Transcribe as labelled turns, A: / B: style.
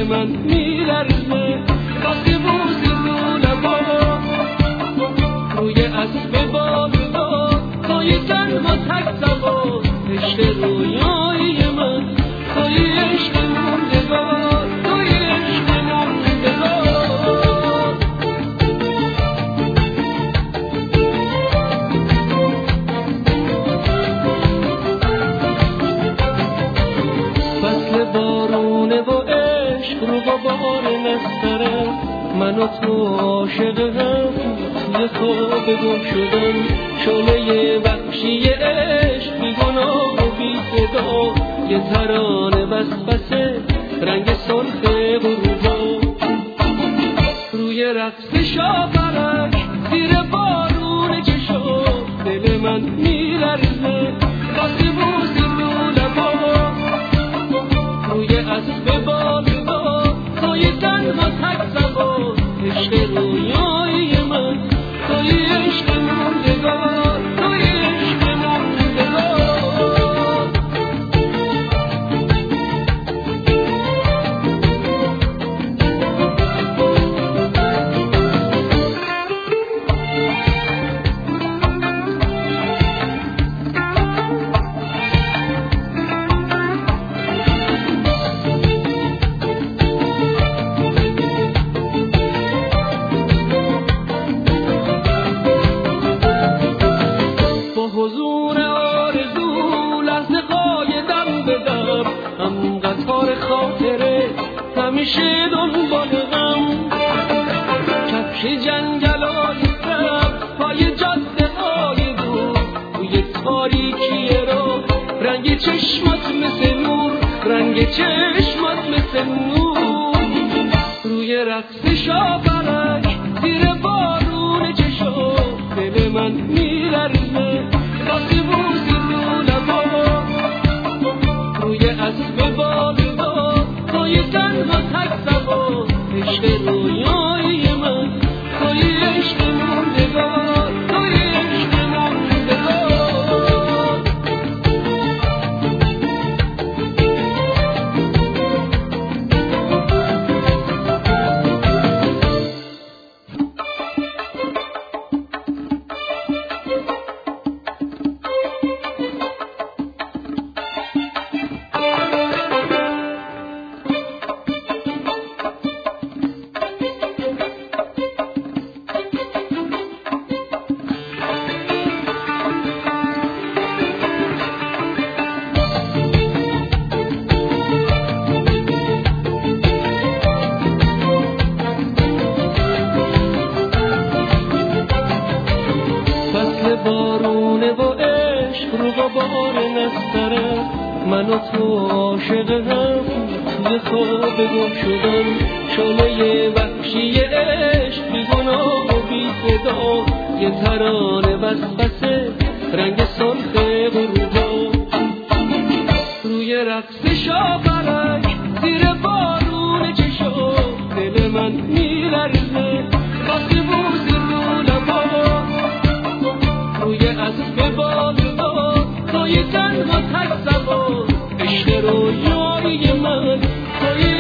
A: دل من میلرزه وقتی بوسی رو لبا روی اسب بالدار توی تنها تک سوار عشق رویای من توی عشق موندگار توی عشق موندگار فصل بارونه و عشق رو با بار نستره من و تو عاشق هم توی خواب گم شدم شعله وحشی عشق بی گناه و بی صدا یه ترانه وسوسه رنگ سرخ غروبا روی رقص شاپرک زیر بارون چشم دل من میلرزه وقتی بوسی رو لبا روی اسب بالدار توی تنها تک سوار عشق رویای من توی عشق موندگار توی عشق موندگار حضور آرزو لحظه قایدم بدم هم قطار خاطره همیشه دنبال غم کفش جنگلای سبز پای جاده های دور توی تاریکی رو رنگ چشمات مثل نور رنگ چشمات مثل نور روی رقص شاپرک زیر بارون چشم دل من میلرزه وقتی بوسی رو لبا روی اسب بالدار توی تنها تک سوار عشق رویای من توی عشق موندگار توی عشق موندگار بارونه و عشق رو با بار نستره من و تو عاشق هم توی خواب گم شدم شعله وحشی عشق بی گناه و بی صدا یه ترانه وسوسه رنگ سرخ غروبا روی رقص شاپرک زیر بارون چشم دل من میلرزه وقتی بوسی رو لبا روی اسب بالدار توی تنها تک سوار عشق رویای من توی